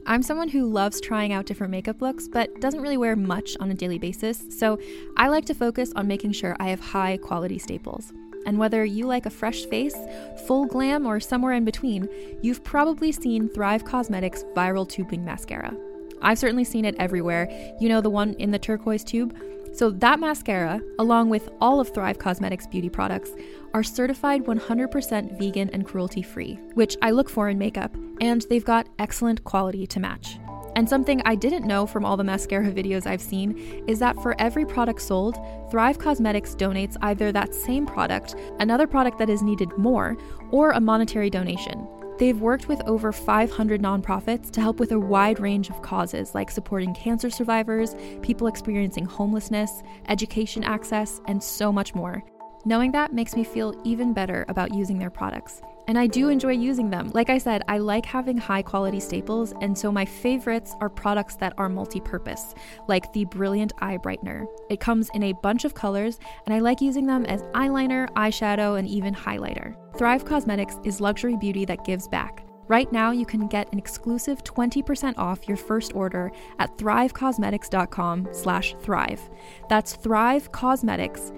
I'm someone who loves trying out different makeup looks, but doesn't really wear much on a daily basis, so I like to focus on making sure I have high quality staples. And whether you like a fresh face, full glam, or somewhere in between, you've probably seen Thrive Causemetics Viral Tubing Mascara. I've certainly seen it everywhere. You know, the one in the turquoise tube? So that mascara, along with all of Thrive Causemetics beauty products, are certified 100% vegan and cruelty-free, which I look for in makeup, and they've got excellent quality to match. And something I didn't know from all the mascara videos I've seen is that for every product sold, Thrive Causemetics donates either that same product, another product that is needed more, or a monetary donation. They've worked with over 500 nonprofits to help with a wide range of causes like supporting cancer survivors, people experiencing homelessness, education access, and so much more. Knowing that makes me feel even better about using their products. And I do enjoy using them. Like I said, I like having high quality staples, and so my favorites are products that are multi-purpose, like the Brilliant Eye Brightener. It comes in a bunch of colors, and I like using them as eyeliner, eyeshadow, and even highlighter. Thrive Causemetics is luxury beauty that gives back. Right now, you can get an exclusive 20% off your first order at thrivecausemetics.com/thrive. That's Thrive Causemetics,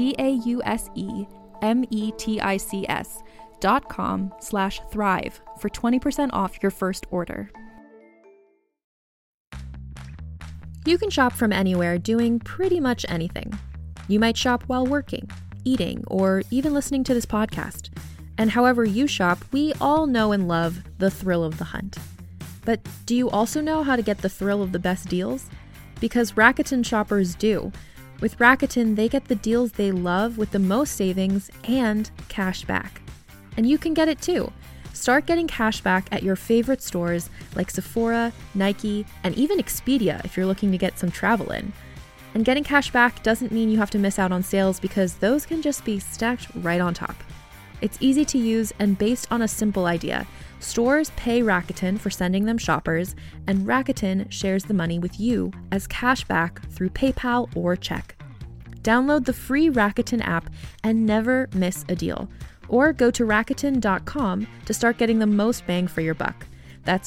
CAUSEMETICS.com/thrive for 20% off your first order. You can shop from anywhere doing pretty much anything. You might shop while working, eating, or even listening to this podcast. And however you shop, we all know and love the thrill of the hunt. But do you also know how to get the thrill of the best deals? Because Rakuten shoppers do. With Rakuten, they get the deals they love with the most savings and cash back. And you can get it too. Start getting cash back at your favorite stores like Sephora, Nike, and even Expedia if you're looking to get some travel in. And getting cash back doesn't mean you have to miss out on sales because those can just be stacked right on top. It's easy to use and based on a simple idea. Stores pay Rakuten for sending them shoppers, and Rakuten shares the money with you as cash back through PayPal or check. Download the free Rakuten app and never miss a deal. Or go to Rakuten.com to start getting the most bang for your buck. That's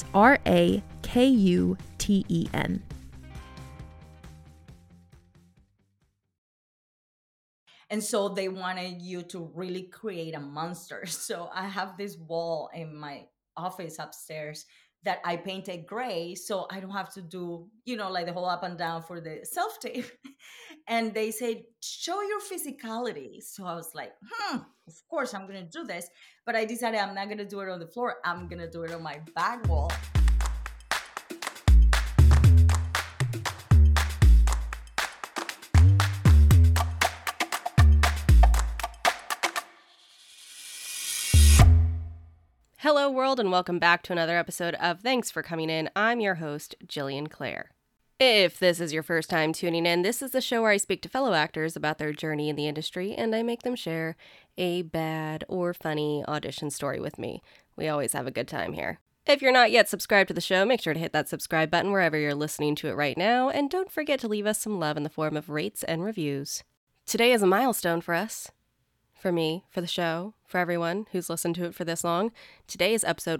RAKUTEN. And so they wanted you to really create a monster. So I have this wall in my office upstairs that I painted gray so I don't have to do, like the whole up and down for the self tape. And they said, show your physicality. So I was like, of course I'm going to do this. But I decided I'm not going to do it on the floor. I'm going to do it on my back wall. Hello, world, and welcome back to another episode of Thanks for Coming In. I'm your host, Jillian Clare. If this is your first time tuning in, this is the show where I speak to fellow actors about their journey in the industry, and I make them share a bad or funny audition story with me. We always have a good time here. If you're not yet subscribed to the show, make sure to hit that subscribe button wherever you're listening to it right now, and don't forget to leave us some love in the form of rates and reviews. Today is a milestone for us. For me, for the show, for everyone who's listened to it for this long. Today is episode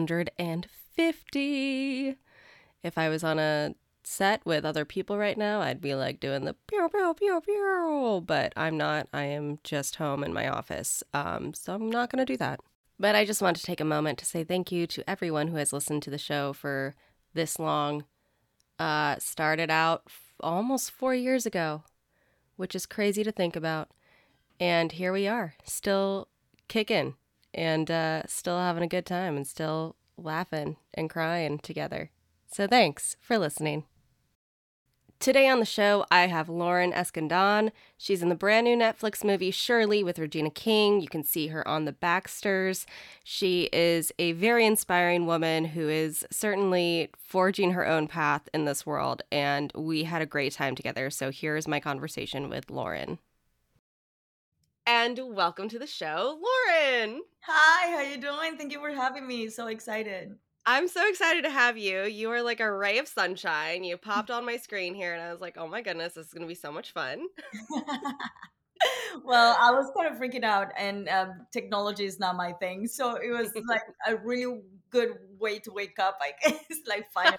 150. If I was on a set with other people right now, I'd be like doing the pew, pew, pew, pew, but I'm not. I am just home in my office, so I'm not going to do that. But I just want to take a moment to say thank you to everyone who has listened to the show for this long. Started out almost 4 years ago, which is crazy to think about. And here we are, still kicking and still having a good time and still laughing and crying together. So thanks for listening. Today on the show, I have Lauren Escandon. She's in the brand new Netflix movie Shirley with Regina King. You can see her on the Baxters. She is a very inspiring woman who is certainly forging her own path in this world. And we had a great time together. So here's my conversation with Lauren. And welcome to the show, Lauren. Hi, how you doing? Thank you for having me. So excited. I'm so excited to have you. You are like a ray of sunshine. You popped on my screen here and I was like, oh my goodness, this is going to be so much fun. Well, I was kind of freaking out, and technology is not my thing. So it was like a really good way to wake up, I guess. Like finally.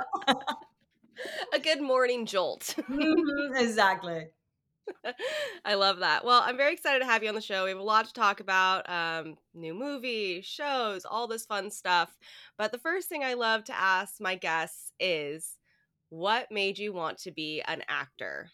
A good morning jolt. Mhm, exactly. I love that. Well, I'm very excited to have you on the show. We have a lot to talk about, new movies, shows, all this fun stuff. But the first thing I love to ask my guests is, what made you want to be an actor?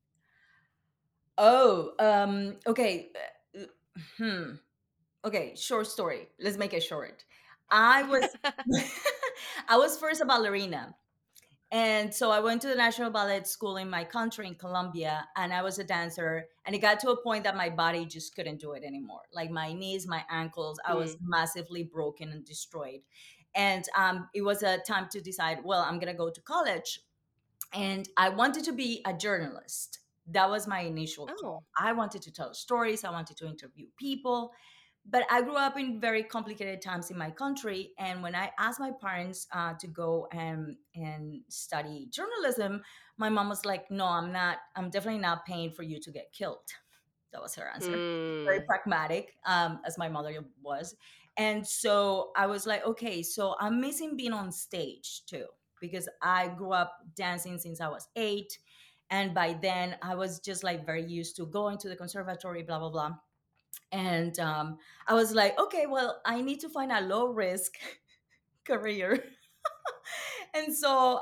Oh, okay. uh, Hmm. Okay, short story. Let's make it short. I was I was first a ballerina. And so I went to the National Ballet School in my country in Colombia, and I was a dancer. And it got to a point that my body just couldn't do it anymore. Like my knees, my ankles, I was Mm, massively broken and destroyed. And it was a time to decide, well, I'm going to go to college. And I wanted to be a journalist. That was my initial oh. call. I wanted to tell stories, I wanted to interview people. But I grew up in very complicated times in my country. And when I asked my parents to go and study journalism, my mom was like, no, I'm definitely not paying for you to get killed. That was her answer. Very Hmm. pragmatic, as my mother was. And so I was like, okay, so I'm missing being on stage too, because I grew up dancing since I was 8. And by then I was just like very used to going to the conservatory, blah, blah, blah. And I was like, okay, well, I need to find a low risk career. And so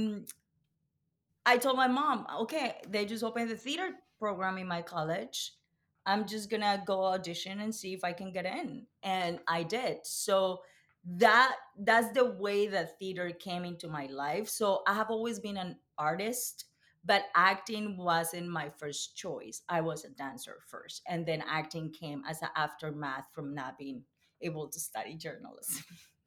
I told my mom, okay, they just opened the theater program in my college. I'm just gonna go audition and see if I can get in. And I did. So that's the way that theater came into my life. So I have always been an artist, but acting wasn't my first choice. I was a dancer first, and then acting came as an aftermath from not being able to study journalism.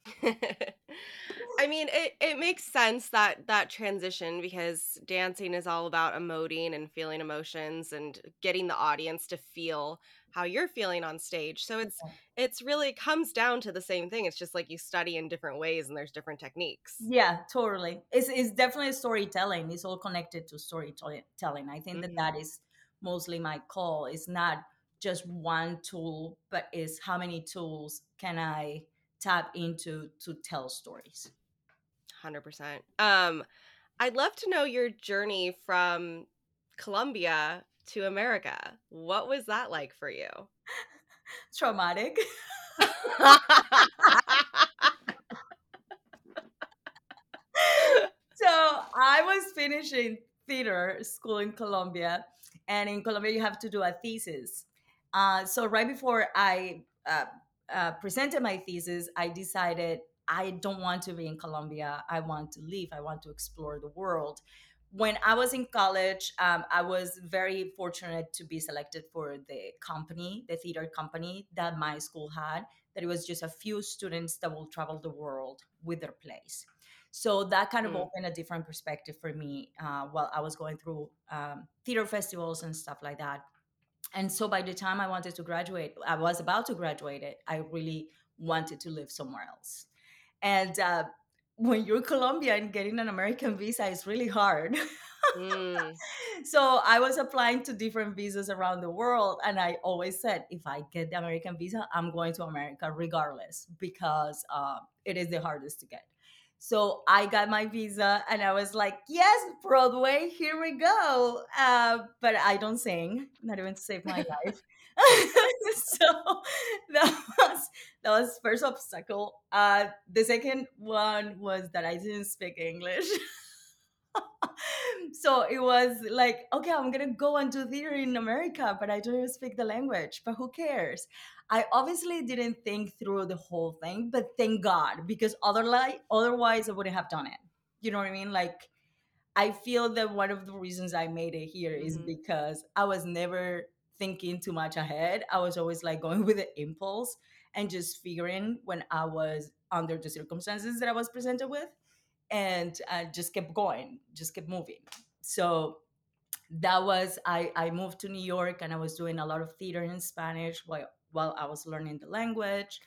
I mean, it makes sense that that transition because dancing is all about emoting and feeling emotions and getting the audience to feel how you're feeling on stage. So it's really comes down to the same thing. It's just like you study in different ways and there's different techniques. Yeah, totally. It's definitely storytelling. It's all connected to storytelling. I think that Mhm. that is mostly my call. It's not just one tool, but is how many tools can I tap into to tell stories. 100%. I'd love to know your journey from Colombia to America. What was that like for you? Traumatic. So I was finishing theater school in Colombia, and in Colombia you have to do a thesis. So right before I presented my thesis, I decided I don't want to be in Colombia. I want to leave. I want to explore the world. When I was in college, I was very fortunate to be selected for the company, the theater company that my school had. That it was just a few students that will travel the world with their plays. So that kind of Mm, opened a different perspective for me while I was going through theater festivals and stuff like that. And so by the time I wanted to graduate, I was about to graduate it, I really wanted to live somewhere else. And when you're Colombian, getting an American visa is really hard. mm. So I was applying to different visas around the world, and I always said, if I get the American visa, I'm going to America regardless, because it is the hardest to get. So I got my visa, and I was like, yes, Broadway, here we go. But I don't sing, not even to save my life. So that was that was first obstacle. The second one was that I didn't speak English. So it was like, okay, I'm gonna go and do theater in America, but I don't even speak the language. But who cares? I obviously didn't think through the whole thing, but thank God, because otherwise I wouldn't have done it. You know what I mean? Like, I feel that one of the reasons I made it here is Mhm. because I was never thinking too much ahead. I was always like going with the impulse and just figuring when I was under the circumstances that I was presented with, and just kept going, just kept moving. So that was, I moved to New York, and I was doing a lot of theater in Spanish while I was learning the language.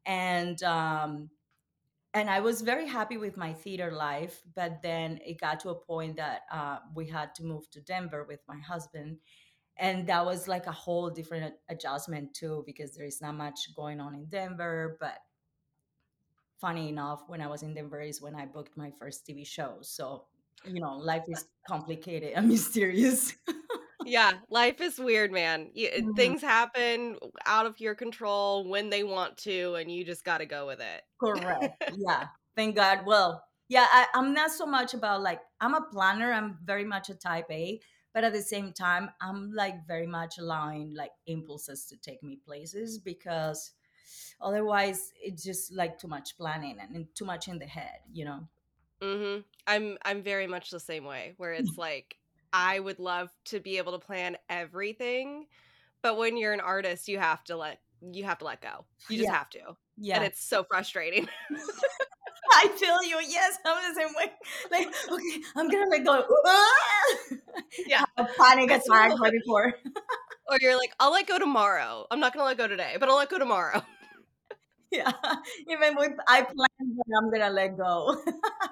And I was very happy with my theater life, but then it got to a point that we had to move to Denver with my husband. And that was like a whole different adjustment too, because there is not much going on in Denver. But funny enough, when I was in Denver is when I booked my first TV show. So, life is complicated and mysterious. Yeah, life is weird, man. Mhm. Things happen out of your control when they want to, and you just got to go with Correct. it. Yeah. Thank God. Well, yeah, I'm not so much about like, I'm a planner. I'm very much a type A, but at the same time, I'm like very much allowing like impulses to take me places, because otherwise it's just like too much planning and too much in the head. I'm very much the same way, where it's like I would love to be able to plan everything, but when you're an artist, you have to let go. You just Yeah. have to. And Yeah. it's so frustrating. I feel you. Yes, I'm the same way. Like, okay, I'm gonna let go. Yeah. Have a panic attack right Absolutely. before. Or you're like, I'll let go tomorrow. I'm not gonna let go today, but I'll let go tomorrow. Yeah. Even with I plan, but I'm gonna let go.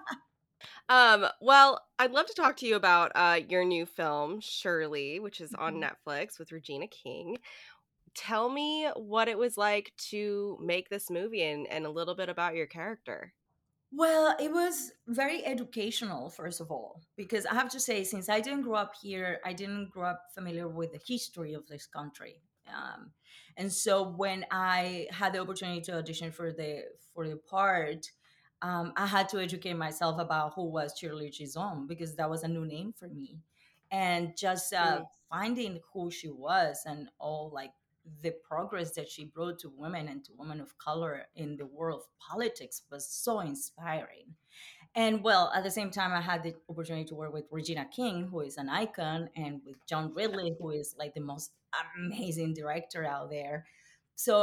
Well, I'd love to talk to you about your new film, Shirley, which is on Mhm. Netflix with Regina King. Tell me what it was like to make this movie and a little bit about your character. Well, it was very educational, first of all, because I have to say, since I didn't grow up here, I didn't grow up familiar with the history of this country. And so when I had the opportunity to audition for the part, I had to educate myself about who was Shirley Chisholm, because that was a new name for me, and just Mm, finding who she was and all like the progress that she brought to women and to women of color in the world of politics was so inspiring. And well, at the same time, I had the opportunity to work with Regina King, who is an icon, and with John Ridley, who is like the most amazing director out there. So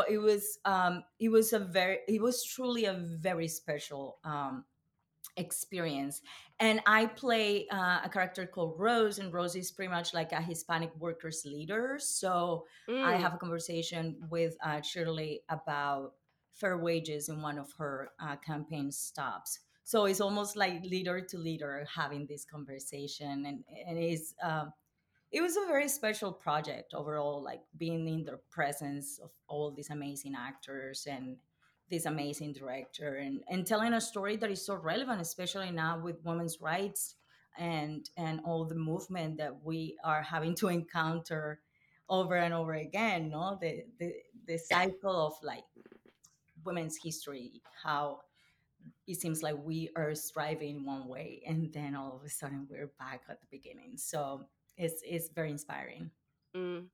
it was truly a very special experience. And I play a character called Rose, and Rose is pretty much like a Hispanic workers leader. So I mm, have a conversation with Shirley about fair wages in one of her campaign stops. So it's almost like leader to leader having this conversation, and it was a very special project overall, like being in the presence of all these amazing actors and this amazing director, and telling a story that is so relevant, especially now with women's rights and all the movement that we are having to encounter over and over again. No, the cycle of like women's history, how it seems like we are striving one way and then all of a sudden we're back at the beginning. So it's very inspiring. mm.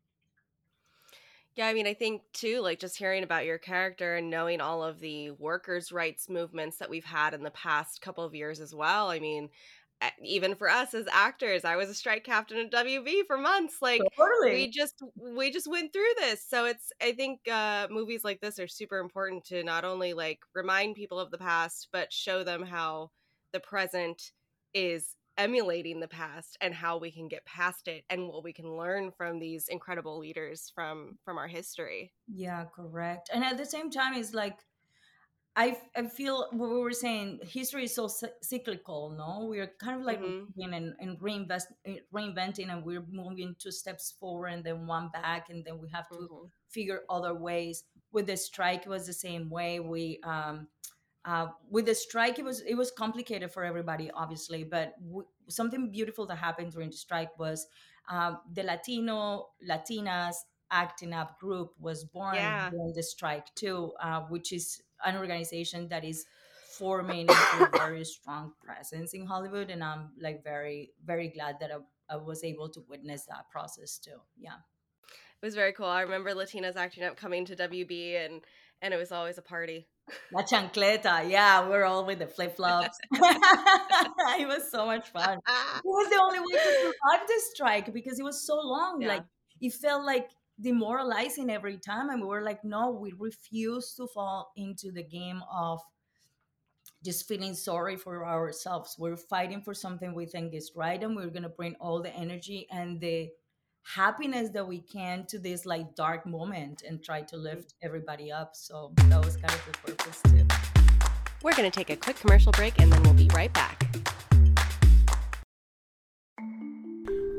Yeah, I mean, I think too, like just hearing about your character and knowing all of the workers' rights movements that we've had in the past couple of years as well. I mean, even for us as actors, I was a strike captain at WB for months. Like Totally. we just went through this. So I think movies like this are super important to not only like remind people of the past, but show them how the present is emulating the past and how we can get past it and what we can learn from these incredible leaders from our history. Yeah, correct. And at the same time, it's like I feel what we were saying, history is so cyclical. No, we are kind of like Mhm. repeating and reinventing, and we're moving two steps forward and then one back, and then we have to Mhm. figure other ways. With the strike, it was the same way. With the strike, it was complicated for everybody, obviously, but something beautiful that happened during the strike was the Latinas Acting Up group was born Yeah. during the strike too, which is an organization that is forming into a very strong presence in Hollywood, and I'm like very very glad that I was able to witness that process too. Yeah. It was very cool. I remember Latinas Acting Up coming to WB and it was always a party. La chancleta, yeah, we were all with the flip flops. It was so much fun. It was the only way to survive the strike because it was so long. Yeah. Like it felt like demoralizing every time, and we were like, no, we refuse to fall into the game of just feeling sorry for ourselves. We're fighting for something we think is right, and we're gonna bring all the energy and the happiness that we can to this like dark moment and try to Mm. lift everybody up. So that was kind of the purpose too. We're going to take a quick commercial break and then we'll be right back.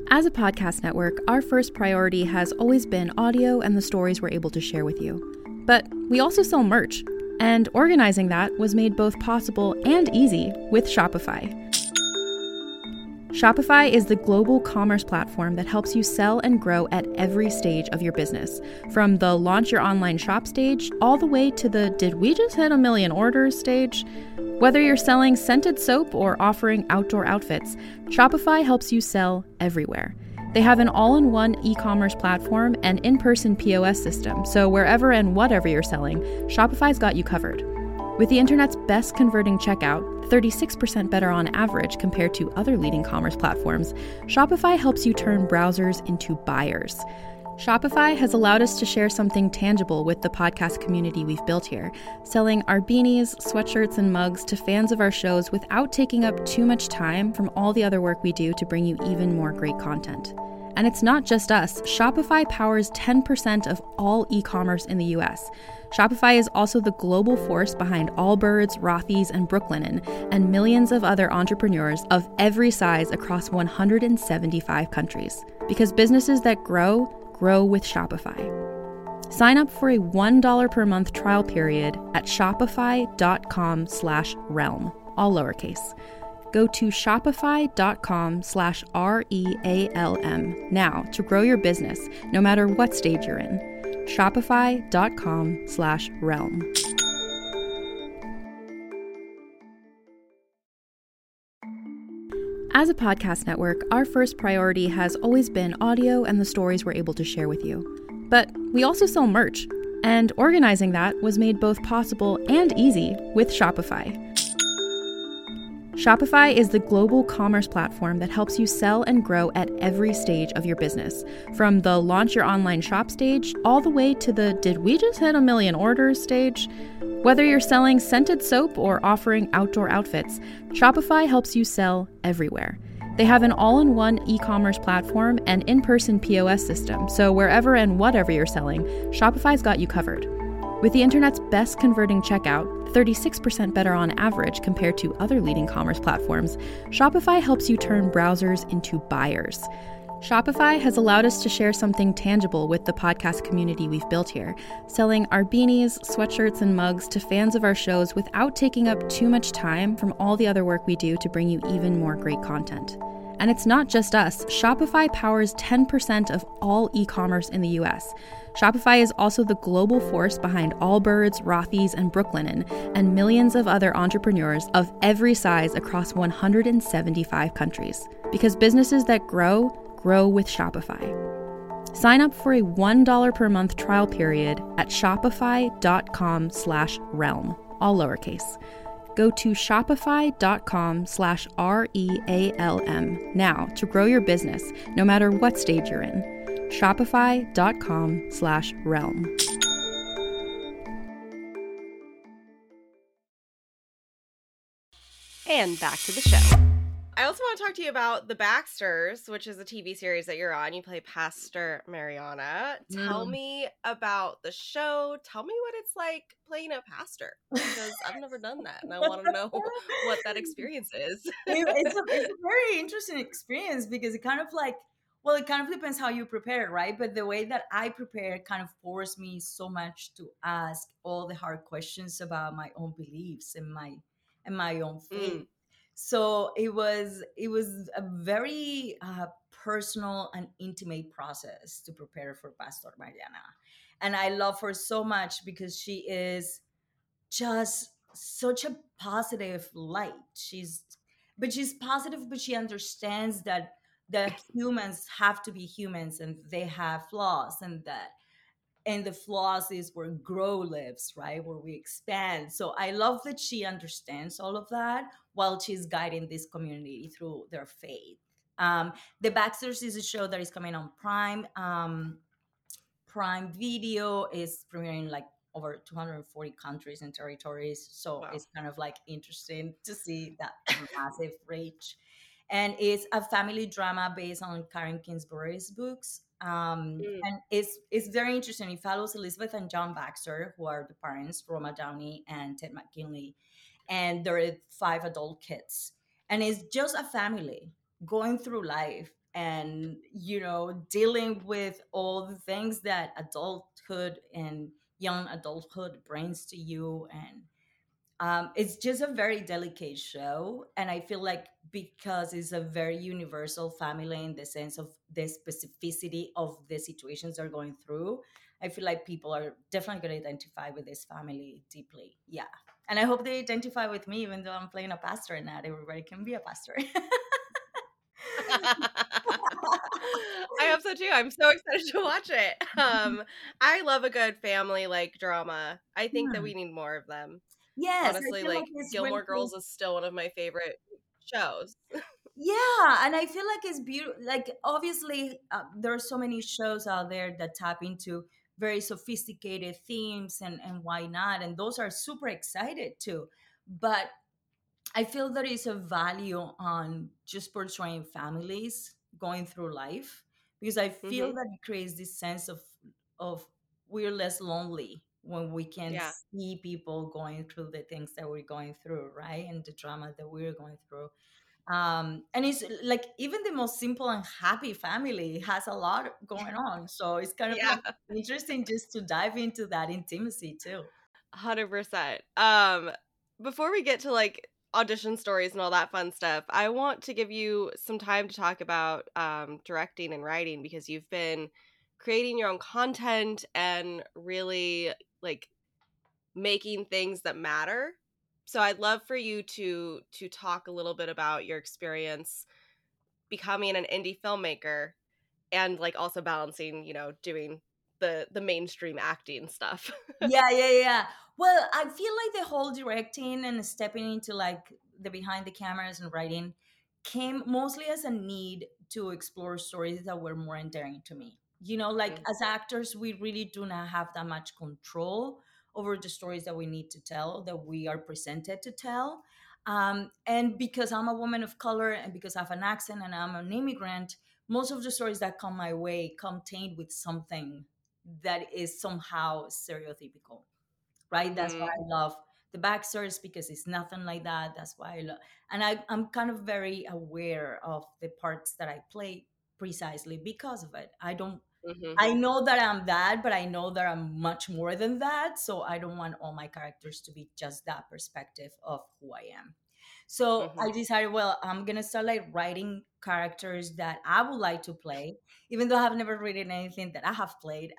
As a podcast network, our first priority has always been audio and the stories we're able to share with you. But we also sell merch, and organizing that was made both possible and easy with Shopify. Shopify is the global commerce platform that helps you sell and grow at every stage of your business, from the launch your online shop stage all the way to the did we just hit a million orders stage. Whether you're selling scented soap or offering outdoor outfits, Shopify helps you sell everywhere. They have an all-in-one e-commerce platform and in-person POS system, so wherever and whatever you're selling, Shopify's got you covered. With the internet's best converting checkout, 36% better on average compared to other leading commerce platforms, Shopify helps you turn browsers into buyers. Shopify has allowed us to share something tangible with the podcast community we've built here, selling our beanies, sweatshirts, and mugs to fans of our shows without taking up too much time from all the other work we do to bring you even more great content. And it's not just us. Shopify powers 10% of all e-commerce in the US. Shopify is also the global force behind Allbirds, Rothy's, and Brooklinen, and millions of other entrepreneurs of every size across 175 countries. Because businesses that grow with Shopify. Sign up for a $1 per month trial period at shopify.com/realm, all lowercase. Go to shopify.com/REALM now to grow your business, no matter what stage you're in. Shopify.com/realm. As a podcast network, our first priority has always been audio and the stories we're able to share with you. But we also sell merch, and organizing that was made both possible and easy with Shopify. Shopify is the global commerce platform that helps you sell and grow at every stage of your business, from the launch your online shop stage all the way to the did we just hit a million orders stage. Whether you're selling scented soap or offering outdoor outfits, Shopify helps you sell everywhere. They have an all-in-one e-commerce platform and in-person POS system, so wherever and whatever you're selling, Shopify's got you covered. With the internet's best converting checkout, 36% better on average compared to other leading commerce platforms, Shopify helps you turn browsers into buyers. Shopify has allowed us to share something tangible with the podcast community we've built here, selling our beanies, sweatshirts, and mugs to fans of our shows without taking up too much time from all the other work we do to bring you even more great content. And it's not just us. Shopify powers 10% of all e-commerce in the US. Shopify is also the global force behind Allbirds, Rothy's, and Brooklinen, and millions of other entrepreneurs of every size across 175 countries. Because businesses that grow with Shopify. Sign up for a $1 per month trial period at shopify.com/realm, all lowercase. Go to shopify.com/REALM now to grow your business, no matter what stage you're in. Shopify.com/realm. And back to the show. I also want to talk to you about The Baxters, which is a TV series that you're on. You play Pastor Mariana. Tell me about the show. Tell me what it's like playing a pastor, because I've never done that, and I want to know what that experience is. It's a very interesting experience because it kind of like, well, it kind of depends how you prepare, right? But the way that I prepare kind of forced me so much to ask all the hard questions about my own beliefs and my own faith. So it was a very personal and intimate process to prepare for Pastor Mariana, and I love her so much because she is just such a positive light. She's positive, but she understands that humans have to be humans and they have flaws, and the flaws is where grow lives, right? Where we expand. So I love that she understands all of that while she's guiding this community through their faith. The Baxters is a show that is coming on Prime. Prime Video is premiering like over 240 countries and territories. So Wow. it's kind of like interesting to see that massive reach. And it's a family drama based on Karen Kingsbury's books. And it's very interesting. It follows Elizabeth and John Baxter, who are the parents, Roma Downey and Ted McKinley, and there are 5 adult kids. And it's just a family going through life and dealing with all the things that adulthood and young adulthood brings to you. And it's just a very delicate show, and I feel like because it's a very universal family in the sense of the specificity of the situations they're going through, I feel like people are definitely going to identify with this family deeply. Yeah. And I hope they identify with me, even though I'm playing a pastor and not everybody can be a pastor. I hope so too. I'm so excited to watch it. I love a good family like drama. I think that Yeah. we need more of them. Yes, I Honestly, feel like like it's really Gilmore cool. Girls is still one of my favorite shows. Yeah, and I feel like it's beautiful. Like, obviously, there are so many shows out there that tap into very sophisticated themes, and why not? And those are super excited too. But I feel there is a value on just portraying families going through life, because I feel Mhm. that it creates this sense of we're less lonely when we can Yeah. see people going through the things that we're going through, right? And the drama that we're going through. And it's like even the most simple and happy family has a lot going on, so it's kind of Yeah. like interesting just to dive into that intimacy too. 100%. Before we get to like audition stories and all that fun stuff, I want to give you some time to talk about directing and writing because you've been creating your own content and really like making things that matter. So I'd love for you to talk a little bit about your experience becoming an indie filmmaker and like also balancing, doing the mainstream acting stuff. Yeah, yeah, yeah. Well, I feel like the whole directing and stepping into like the behind the cameras and writing came mostly as a need to explore stories that were more endearing to me. Like Mm, as actors, we really do not have that much control over the stories that we need to tell, that we are presented to tell. And because I'm a woman of color and because I have an accent and I'm an immigrant, most of the stories that come my way come tainted with something that is somehow stereotypical, right? That's why mhm. I love the backstories, because it's nothing like that. That's why I love, and I'm kind of very aware of the parts that I play precisely because of it. Mhm. I know that I'm that, but I know that I'm much more than that. So I don't want all my characters to be just that perspective of who I am. So I Mhm. decided, well, I'm gonna start like writing characters that I would like to play, even though I've never written anything that I have played.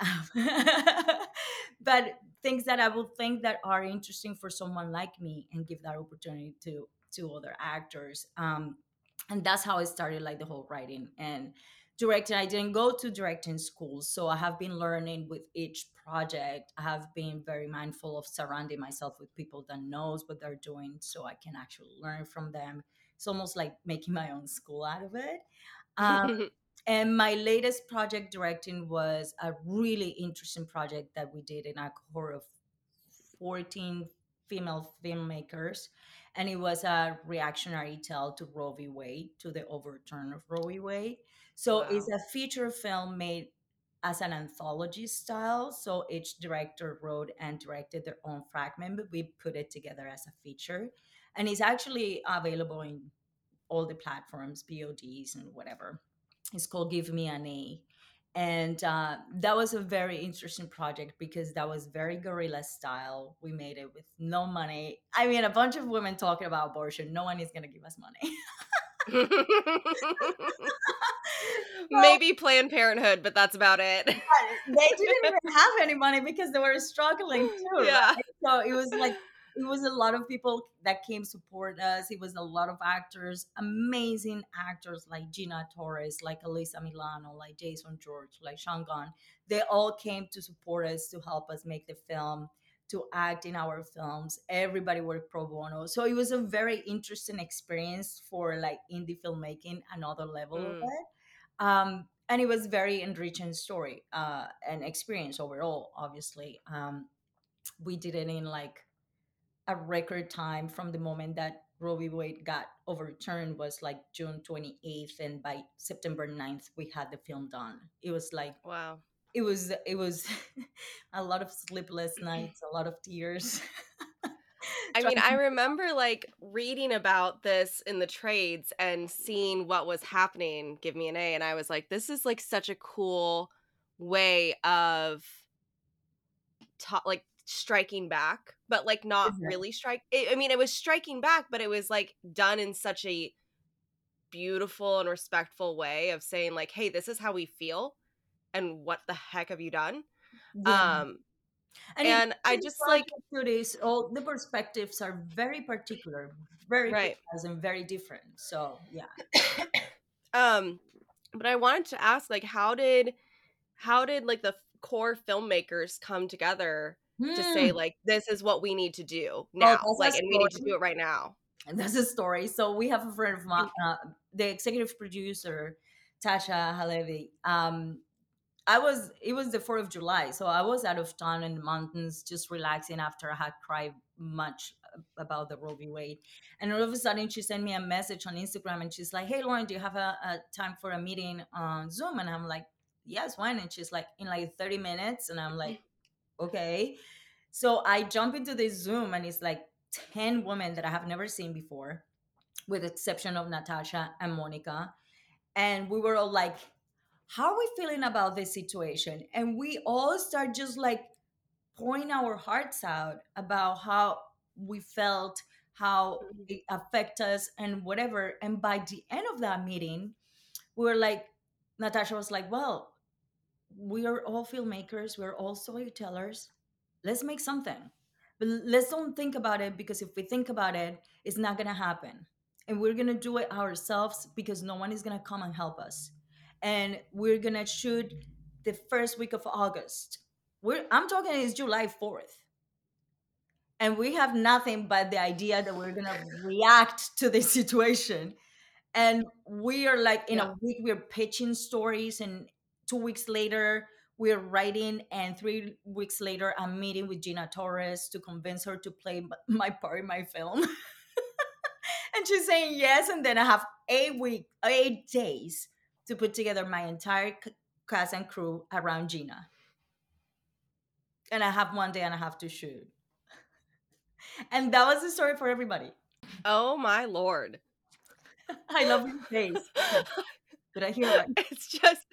But things that I would think that are interesting for someone like me, and give that opportunity to other actors. And that's how I started like the whole writing and directing. I didn't go to directing school, so I have been learning with each project. I have been very mindful of surrounding myself with people that knows what they're doing, so I can actually learn from them. It's almost like making my own school out of it. um, and my latest project directing was a really interesting project that we did in a cohort of 14 female filmmakers. And it was a reactionary tale to Roe v. Wade, to the overturn of Roe v. Wade. So it's Wow. a feature film made as an anthology style. So each director wrote and directed their own fragment, but we put it together as a feature. And it's actually available in all the platforms, BODs and whatever. It's called Give Me an A. And that was a very interesting project because that was very guerrilla style. We made it with no money. I mean, a bunch of women talking about abortion. No one is going to give us money. So Maybe Planned Parenthood, but that's about it. they didn't even have any money because they were struggling too, Yeah. right? So it was like it was a lot of people that came support us. It was a lot of actors, amazing actors like Gina Torres, like Alyssa Milano, like Jason George, like Sean Gunn. They all came to support us, to help us make the film, to act in our films. Everybody worked pro bono. So it was a very interesting experience for like indie filmmaking, another level of Mm. it. And it was very enriching story and experience overall. Obviously, we did it in like a record time. From the moment that Roe v. Wade got overturned was like June 28th, and by September 9th we had the film done. It was like Wow. it was a lot of sleepless nights, a lot of tears. I mean, I Trying- remember like reading about this in the trades and seeing what was happening, Give Me an A, and I was like, this is like such a cool way of like striking back, but like not really strike. I mean, it was striking back, but it was like done in such a beautiful and respectful way of saying like, hey, this is how we feel and what the heck have you done? Yeah. Um And in and I every just like project to this, all the perspectives are very particular, very right. precise, and very different. So yeah. um but I wanted to ask like how did like the core filmmakers come together to say Hmm. like this is what we need to do Well, now, like, that's a and we need to story. do it right now. And that's a story. So we have a friend of mine, the executive producer, Tasha Halevi. It was the 4th of July. So I was out of town in the mountains, just relaxing after I had cried much about the Roe v. Wade. And all of a sudden she sent me a message on Instagram and she's like, hey, Lauren, do you have a time for a meeting on Zoom? And I'm like, yes, when? And she's like, in like 30 minutes. And I'm like, okay. So I jump into this Zoom and it's like 10 women that I have never seen before, with the exception of Natasha and Monica. And we were all like, how are we feeling about this situation? And we all start just like pouring our hearts out about how we felt, how Mhm. it affect us and whatever. And by the end of that meeting, we were like, Natasha was like, well, we are all filmmakers, we're all storytellers. Let's make something. But let's don't think about it, because if we think about it, it's not gonna happen. And we're gonna do it ourselves because no one is gonna come and help us. And we're gonna shoot the first week of August. I'm talking it's July 4th. And we have nothing but the idea that we're gonna react to this situation. And we are like, in Yeah. a week we're pitching stories, and 2 weeks later we're writing, and 3 weeks later I'm meeting with Gina Torres to convince her to play my part in my film. And she's saying yes, and then I have 8 days to put together my entire cast and crew around Gina, and I have 1 day and I have to shoot. And that was the story for everybody. Oh my lord. I love your face. Did I hear right? It's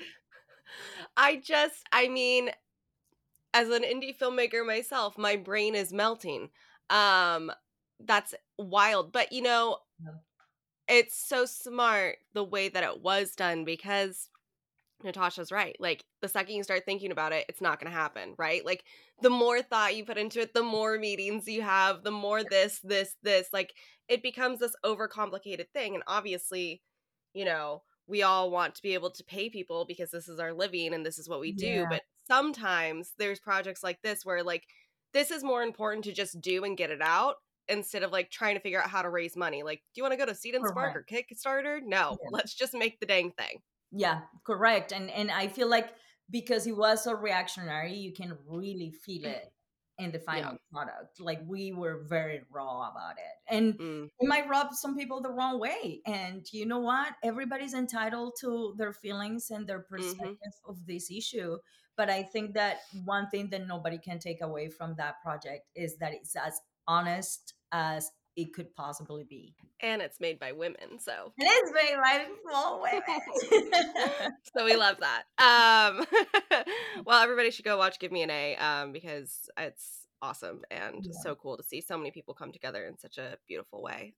I mean, as an indie filmmaker myself, my brain is melting. Um, that's wild. But No. it's so smart the way that it was done because Natasha's right. Like the second you start thinking about it, it's not going to happen, right? Like the more thought you put into it, the more meetings you have, the more this, like it becomes this overcomplicated thing. And obviously, we all want to be able to pay people because this is our living and this is what we do. Yeah, But sometimes there's projects like this where like this is more important to just do and get it out instead of like trying to figure out how to raise money. Like, do you want to go to Seed and Spark correct. or Kickstarter? No, Yeah. let's just make the dang thing. Yeah, correct. And I feel like because it was so reactionary, you can really feel it in the Yeah. final product. Like we were very raw about it. And Mm, it might rub some people the wrong way. And you know what? Everybody's entitled to their feelings and their hmm perspective of this issue. But I think that one thing that nobody can take away from that project is that it's as honest as it could possibly be. And it's made by women, so It is very right, small women. so we love that. Well, everybody should go watch Give Me an A, because it's awesome and Yeah. so cool to see so many people come together in such a beautiful way.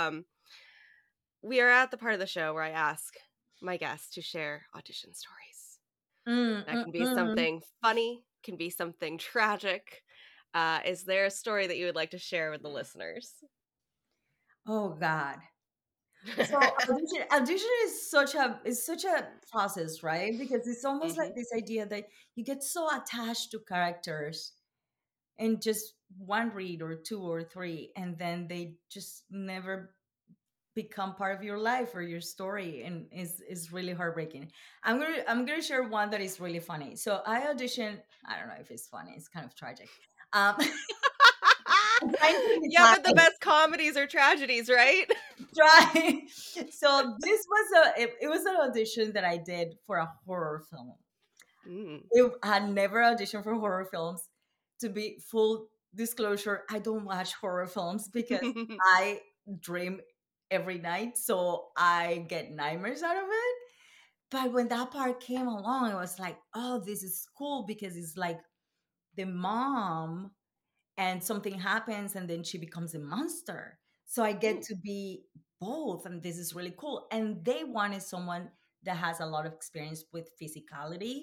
We are at the part of the show where I ask my guests to share audition stories. Mm, That mm, can be mm. something funny, can be something tragic. Is there a story that you would like to share with the listeners? Oh God. So audition is such a process, right? Because it's almost like hmm this idea that you get so attached to characters in just one read or two or three, and then they just never become part of your life or your story, and is really heartbreaking. I'm gonna share one that is really funny. So I auditioned. I don't know if it's funny. It's kind of tragic. Um, I'm trying to Yeah, but the decide. best comedies are tragedies, right? Try. So this was it was an audition that I did for a horror film. Mm. I had never auditioned for horror films. To be full disclosure, I don't watch horror films because I dream every night, so I get nightmares out of it. But when that part came along, I was like, oh, this is cool because it's like the mom and something happens and then she becomes a monster. So I get Ooh. to be both, and this is really cool. And they wanted someone that has a lot of experience with physicality,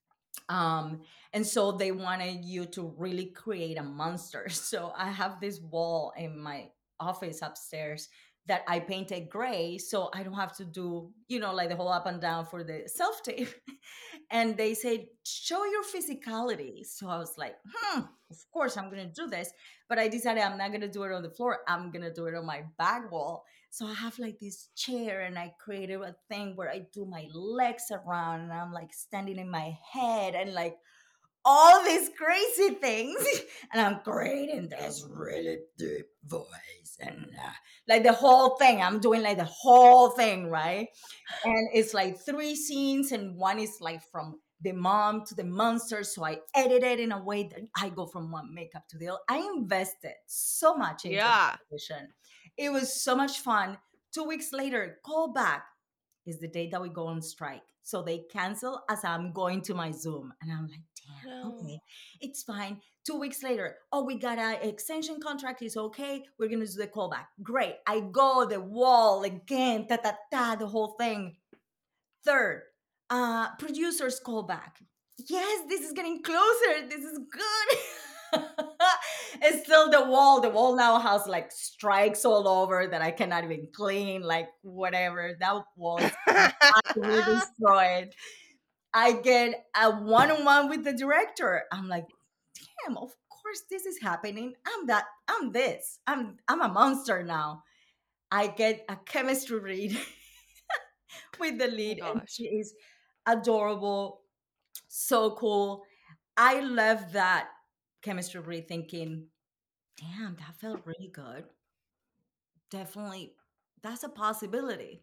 and so they wanted you to really create a monster. So I have this wall in my office upstairs that I painted gray, so I don't have to do, like the whole up and down for the self tape. And they said, show your physicality. So I was like, of course I'm gonna do this. But I decided I'm not gonna do it on the floor, I'm gonna do it on my back wall. So I have like this chair, and I created a thing where I do my legs around, and I'm like standing in my head, and like all these crazy things. And I'm creating this really deep voice, and like the whole thing. I'm doing like the whole thing, right? And it's like three scenes, and one is like from the mom to the monster. So I edit it in a way that I go from one makeup to the other. I invested so much into the Yeah. audition. It was so much fun. 2 weeks later, call back is the day that we go on strike. So they cancel as I'm going to my Zoom. And I'm like, damn, No. okay, it's fine. 2 weeks later, oh, we got an extension contract. It's okay. We're going to do the callback. Great. I go the wall again, the whole thing. Third, producers call back. Yes, this is getting closer. This is good. It's still the wall. The wall now has like strikes all over that I cannot even clean. Like whatever. That wall is utterly destroyed. I get a one-on-one with the director. I'm like, damn, of course this is happening. I'm that. I'm this. I'm a monster now. I get a chemistry read with the Oh my lead, and gosh. she is adorable, so cool. I love that chemistry read thinking, damn, that felt really good. Definitely, that's a possibility.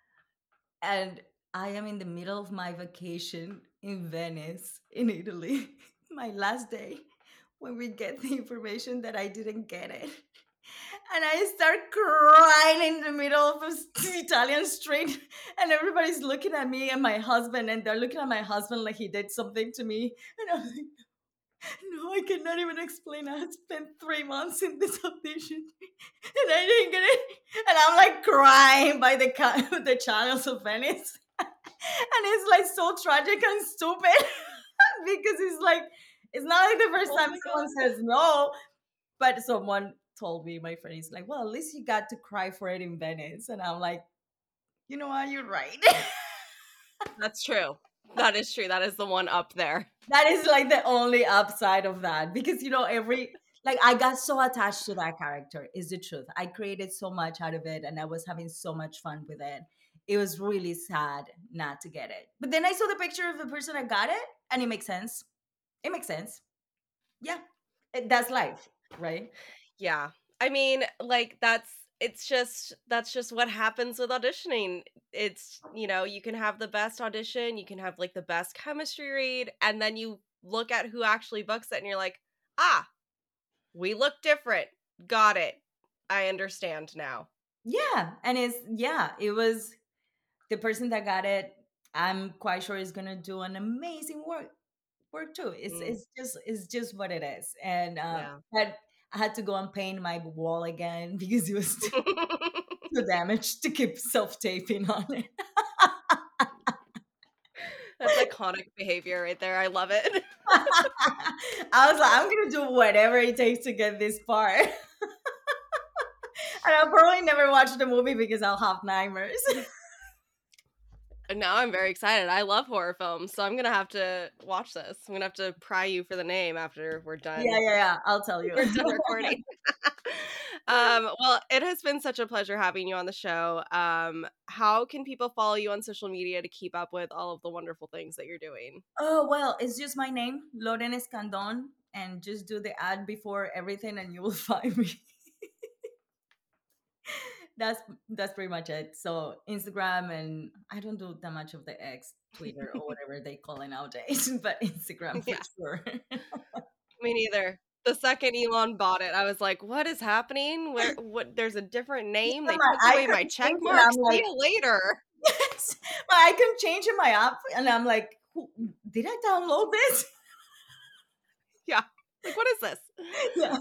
And I am in the middle of my vacation in Venice, in Italy, my last day, when we get the information that I didn't get it. And I start crying in the middle of the Italian street, and everybody's looking at me and my husband, and they're looking at my husband like he did something to me. And I'm like, no, I cannot even explain. I had spent 3 months in this audition, and I didn't get it. And I'm like crying by the the channels of Venice, and it's like so tragic and stupid because it's like it's not like the first Oh time my someone god. says no, but someone told me, my friend is like, well, at least you got to cry for it in Venice. And I'm like, you know what? You're right. That's true. That is true. That is the one up there. That is like the only upside of that because, like, I got so attached to that character, is the truth. I created so much out of it, and I was having so much fun with it. It was really sad not to get it. But then I saw the picture of the person that got it, and it makes sense. It makes sense. Yeah. That's life, right? Yeah. I mean, like that's just what happens with auditioning. It's, you can have the best audition, you can have like the best chemistry read, and then you look at who actually books it and you're like, "Ah, we look different. Got it. I understand now." Yeah. And it was the person that got it. I'm quite sure is gonna do an amazing work too. It's Mm, it's just it's just what it is. And yeah. but I had to go and paint my wall again because it was too damaged to keep self taping on it. That's iconic behavior right there. I love it. I was like, I'm gonna do whatever it takes to get this far. And I'll probably never watch the movie because I'll have nightmares. And now I'm very excited. I love horror films, so I'm gonna have to watch this. I'm gonna have to pry you for the name after we're Yeah, done. yeah, yeah. I'll tell you. We're done recording. Well, it has been such a pleasure having you on the show. How can people follow you on social media to keep up with all of the wonderful things that you're doing? Oh, well, it's just my name, Loren Escandon, and just do the ad before everything and you will find me. that's that's pretty much it. So Instagram, and I don't do that much of the X, Twitter, or whatever they call it nowadays, but Instagram for Yeah, sure. me neither. The second Elon bought it, I was like, what is happening? What? There's a different name. Yeah, They my took away my icon check changed, and mark. I'm See like, you later. yes, my icon changed in my app, and I'm like, did I download this? Yeah. Like, what is this? Yeah.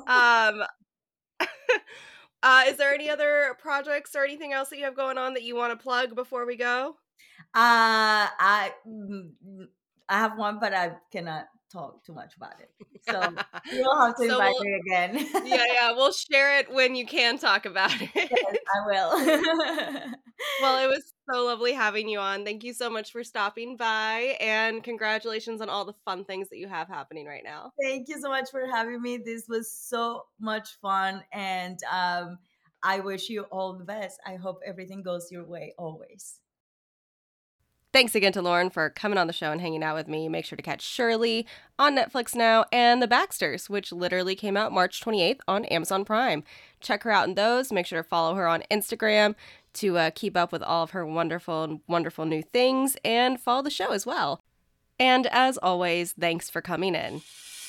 Is there any other projects or anything else that you have going on that you want to plug before we go? I have one, but I cannot talk too much about it. So you'll have to So invite me again. yeah, we'll share it when you can talk about it. Yes, I will. Well, it was so lovely having you on. Thank you so much for stopping by, and congratulations on all the fun things that you have happening right now. Thank you so much for having me. This was so much fun, and I wish you all the best. I hope everything goes your way always. Thanks again to Lauren for coming on the show and hanging out with me. Make sure to catch Shirley on Netflix now and The Baxters, which literally came out March 28th on Amazon Prime. Check her out in those. Make sure to follow her on Instagram to keep up with all of her wonderful new things, and follow the show as well. And as always, thanks for coming in.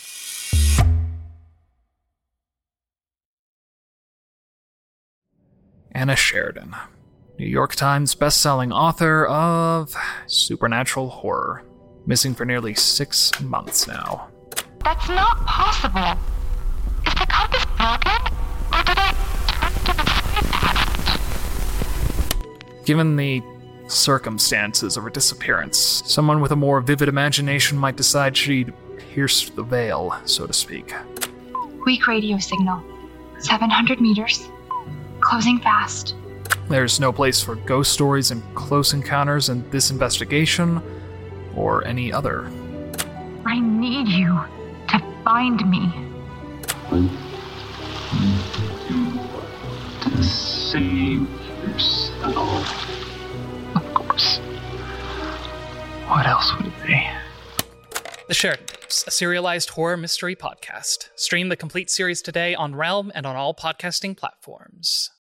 Anna Sheridan, New York Times bestselling author of supernatural horror, missing for nearly 6 months now. That's not possible. Is the compass broken? Or did I turn to the side? Given the circumstances of her disappearance, someone with a more vivid imagination might decide she'd pierced the veil, so to speak. Weak radio signal. 700 meters. Closing fast. There's no place for ghost stories and close encounters in this investigation, or any other. I need you to find me. To save yourself. Of course. What else would it be? The Sheridan Tapes, a serialized horror mystery podcast. Stream the complete series today on Realm and on all podcasting platforms.